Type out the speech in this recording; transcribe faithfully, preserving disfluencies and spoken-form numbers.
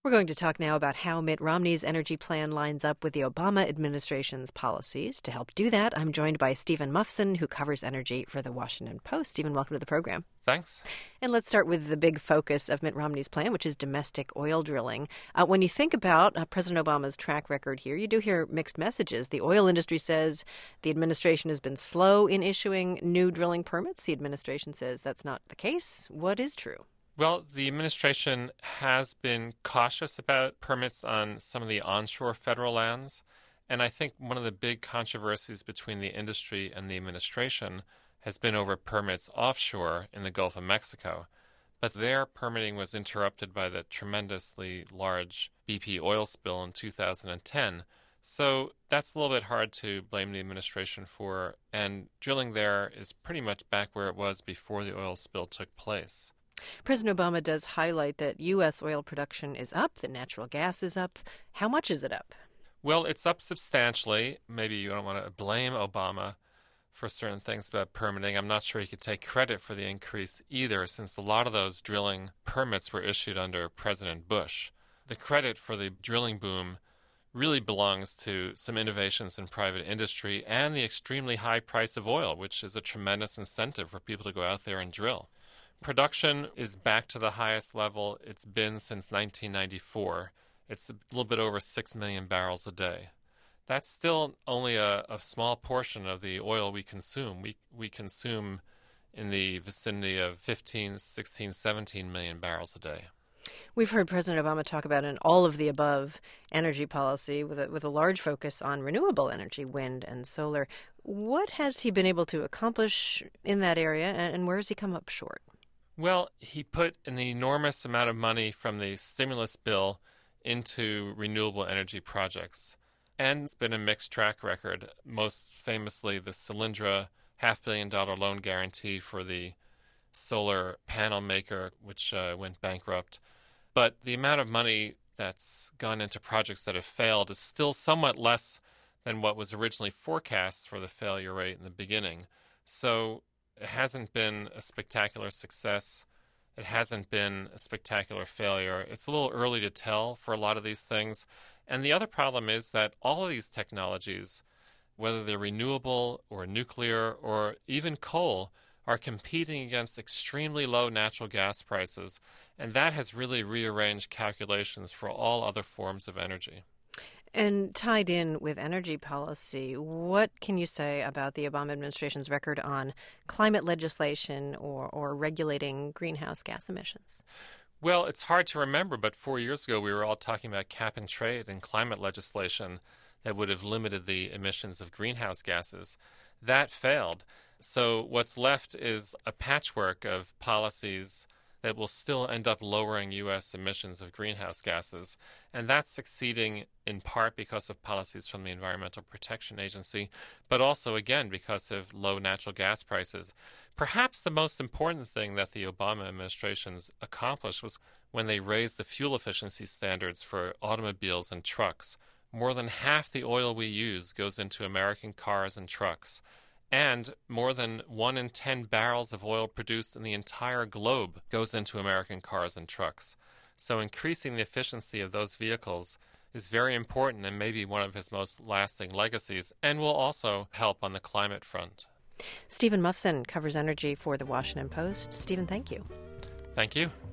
We're going to talk now about how Mitt Romney's energy plan lines up with the Obama administration's policies. To help do that, I'm joined by Stephen Mufson, who covers energy for The Washington Post. Stephen, welcome to the program. Thanks. And let's start with the big focus of Mitt Romney's plan, which is domestic oil drilling. Uh, when you think about uh, President Obama's track record here, you do hear mixed messages. The oil industry says the administration has been slow in issuing new drilling permits. The administration says that's not the case. What is true? Well, the administration has been cautious about permits on some of the onshore federal lands. And I think one of the big controversies between the industry and the administration has been over permits offshore in the Gulf of Mexico. But their permitting was interrupted by the tremendously large B P oil spill in two thousand ten. So that's a little bit hard to blame the administration for. And drilling there is pretty much back where it was before the oil spill took place. President Obama does highlight that U S oil production is up, that natural gas is up. How much is it up? Well, it's up substantially. Maybe you don't want to blame Obama for certain things about permitting. I'm not sure he could take credit for the increase either, since a lot of those drilling permits were issued under President Bush. The credit for the drilling boom really belongs to some innovations in private industry and the extremely high price of oil, which is a tremendous incentive for people to go out there and drill. Production is back to the highest level it's been since nineteen ninety-four. It's a little bit over six million barrels a day. That's still only a, a small portion of the oil we consume. We we consume in the vicinity of fifteen, sixteen, seventeen million barrels a day. We've heard President Obama talk about an all-of-the-above energy policy with a, with a large focus on renewable energy, wind and solar. What has he been able to accomplish in that area, and where has he come up short? Well, he put an enormous amount of money from the stimulus bill into renewable energy projects. And it's been a mixed track record, most famously the Solyndra half billion dollar loan guarantee for the solar panel maker, which uh, went bankrupt. But the amount of money that's gone into projects that have failed is still somewhat less than what was originally forecast for the failure rate in the beginning. So it hasn't been a spectacular success. It hasn't been a spectacular failure. It's a little early to tell for a lot of these things. And the other problem is that all of these technologies, whether they're renewable or nuclear or even coal, are competing against extremely low natural gas prices. And that has really rearranged calculations for all other forms of energy. And tied in with energy policy, what can you say about the Obama administration's record on climate legislation or, or regulating greenhouse gas emissions? Well, it's hard to remember, but four years ago we were all talking about cap and trade and climate legislation that would have limited the emissions of greenhouse gases. That failed. So what's left is a patchwork of policies that will still end up lowering U S emissions of greenhouse gases. And that's succeeding in part because of policies from the Environmental Protection Agency, but also, again, because of low natural gas prices. Perhaps the most important thing that the Obama administration's accomplished was when they raised the fuel efficiency standards for automobiles and trucks. More than half the oil we use goes into American cars and trucks. And more than one in ten barrels of oil produced in the entire globe goes into American cars and trucks. So increasing the efficiency of those vehicles is very important and maybe one of his most lasting legacies, and will also help on the climate front. Stephen Mufson covers energy for The Washington Post. Stephen, thank you. Thank you.